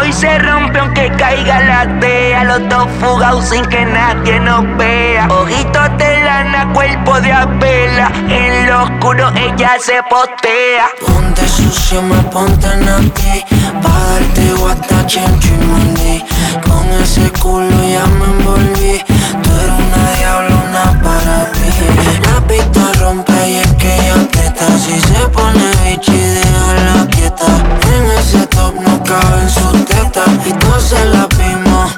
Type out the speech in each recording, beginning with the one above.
Hoy se rompe aunque caiga la tea. Los dos fugados sin que nadie nos vea. Ojitos de lana, cuerpo de abela. En lo oscuro ella se postea. Ponte sucio, me ponte en ti. Pa' darte guata, chencho y mandí. Con ese culo ya me envolví. Tú eres una diablona para ti. La pista rompe y es que ella aprieta. Si se pone bichi, déjala quieta. En ese top no cabe en su teta. Y todos se la vimos.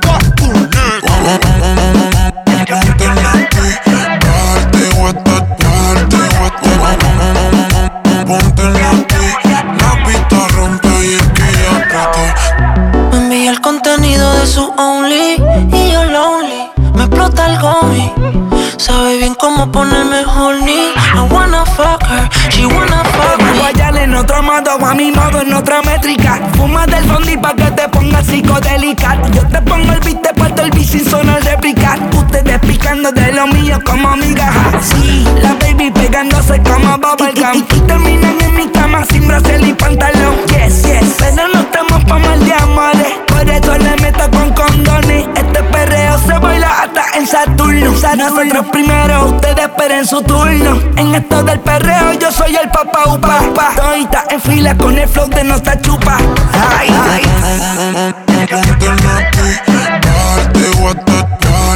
Ponte en la pista rompe y es que ella aprieta. Me envía el contenido de su Only y yo lonely. Me explota el gomi. Sabe bien cómo ponerme horny. I wanna fuck her, she wanna fuck me. Guayale en otro modo, a mi modo en otra métrica. Fuma del fondi pa' que te pongas psicodélica. Yo te pongo el beat, te parto el beat sin sonar réplica. Ustedes picando de lo mío como migajas. Sí, la baby pegándose como bubblegum. Y terminan en mi cama sin brasier y pantalón. Yes, yes, pero no estamos pa' mal de amores. Por eso le meto con condones. Este perreo se baila hasta en Saturno. Nosotros primero, ustedes esperen su turno. En esto del perreo yo soy el papá upa. Todita en fila con el flow de nuestra chupa. Ay, ay. Ponte en la pista, darte guata.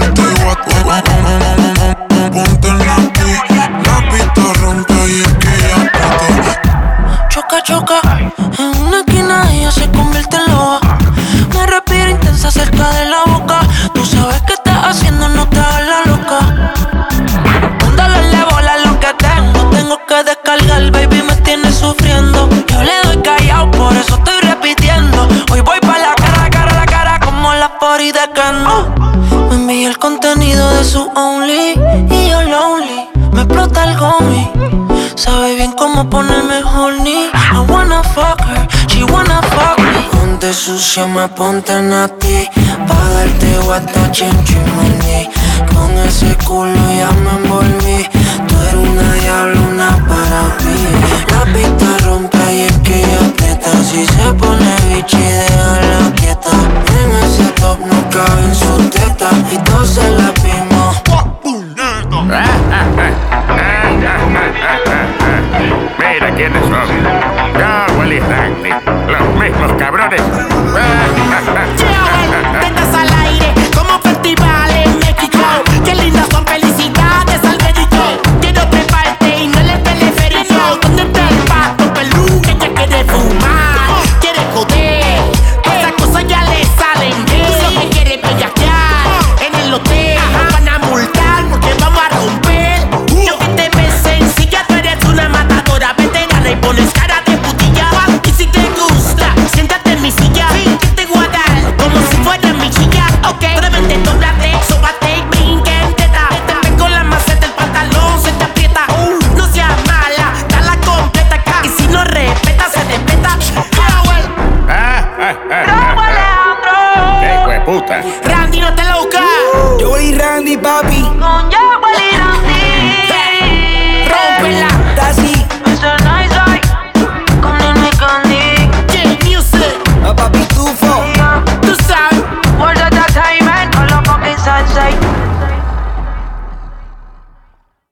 Ponte en la pista rompe y es que ella aprieta. Choca, choca. En una esquina ella se convierte en loba. Me respira intensa cerca de la boca. Tú sabes qué estás haciendo, no te hagas la loca. Mándale le bola lo que tengo. Tengo que descargar, baby, me tiene sufriendo. Yo le doy callado, por eso estoy repitiendo. Hoy voy pa' la cara como la pori de Kendo. Me envía el contenido de su Only y yo lonely. Me explota el gomi. Sabe bien cómo ponerme horny. I wanna fuck her, she wanna fuck me. Ponte sucio, me ponte en ti. Pa' darte guata, chencho y mandí. Con ese culo ya me envolví. Tú eres una diablona para ti. La pista rompe y es que ella aprieta. Si se pone bichi, déjala quieta. En ese top no cabe en su teta. Y todos se la vimos. Mira quiénes son. Cowell y Randy, los mismos cabrones. Tengas al aire como festival en México. Qué lindas son, felicidades al médico. Quiero treparte y no el teleférico. ¿Dónde está el pato pelú que ya quiere fumar? Quiere joder, esas cosas ya le salen bien. Lo que quiere bellaquear en el hotel. Nos van a multar porque vamos a romper. Yo que te ves sencilla, tú eres una matadora veterana y pones cara de putilla. Y si te gusta, siéntate en mi silla. Que te voy a dar como si fuera mi chilla. Ok, brevemente doblate, sóbate y brinque entera. Te pego la maceta, el pantalón se te aprieta. No seas mala, dala completa acá. Y si no respeta, se te peta. ¡Bravo, Alejandro! ¡Qué hijo de puta! Randy, no te lo buscas. Yo y Randy, papi. Con ya.